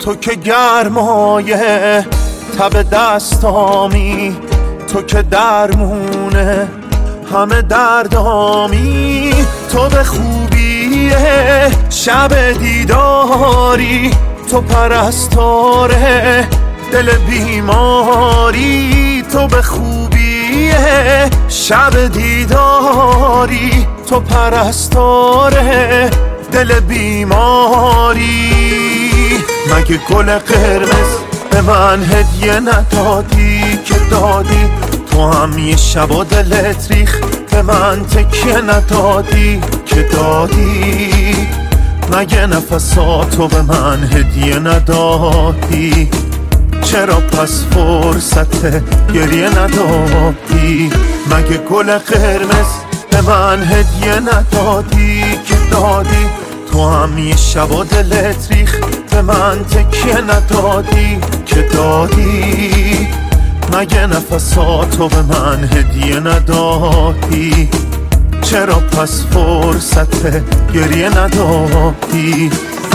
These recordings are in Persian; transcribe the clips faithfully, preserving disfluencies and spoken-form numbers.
تو که گرمایه تب دستامی، تو که درمونه همه دردامی، تو به خوبیه شب دیداری، تو پرستاره دل بیماری، تو به خوبیه شب دیداری، تو پرستاره دل بیماری. مگه گل قرمز به من هدیه ندادی که دادی؟ تو هم یه شب و دلت ریخ به من تکیه ندادی که دادی؟ مگه نفساتو به من هدیه ندادی؟ چرا پس فرصت گریه ندادی؟ مگه گل قرمز به من هدیه ندادی که دادی؟ تو هم یه شب و دلت ریخ به من تکیه ندادی که دادی؟ مگه نفساتو به من هدیه ندادی؟ چرا پس فرصت گریه ندادی؟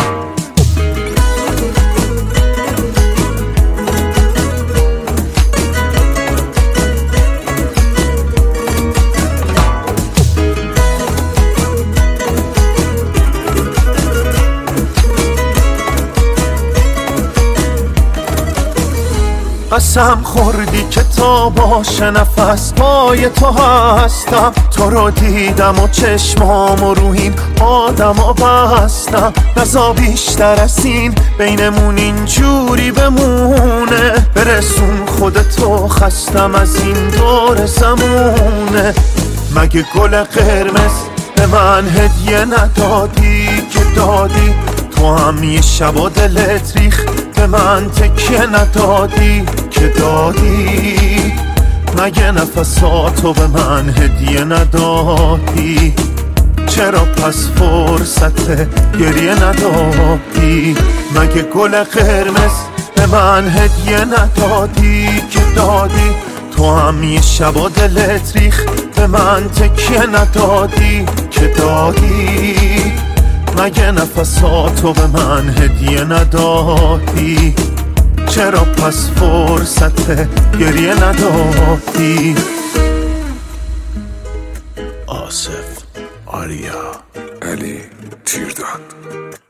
قسم خوردی که تا باشه نفس پای تو هستم، تو رو دیدم و چشمامو رو این آدمو بستم. نزا بیشتر از این بینمون اینجوری بمونه، برسون خودتو خستم از این دور زمونه. مگه گل قرمز به من هدیه ندادی که دادی؟ تو هم یه شب و دلت ریخ به من تکیه ندادی که دادی؟ مگه نفساتو به من هدیه ندادی؟ چرا پس فرصت گریه ندادی؟ مگه گل قرمز به من هدیه ندادی که دادی؟ تو هم یه شب و دلت ریخ به من تکیه ندادی که دادی؟ مگه نفساتو به من هدیه ندادی؟ چرا پس فرصت گریه ندادی؟ آصف، آریا، علی تیرداد.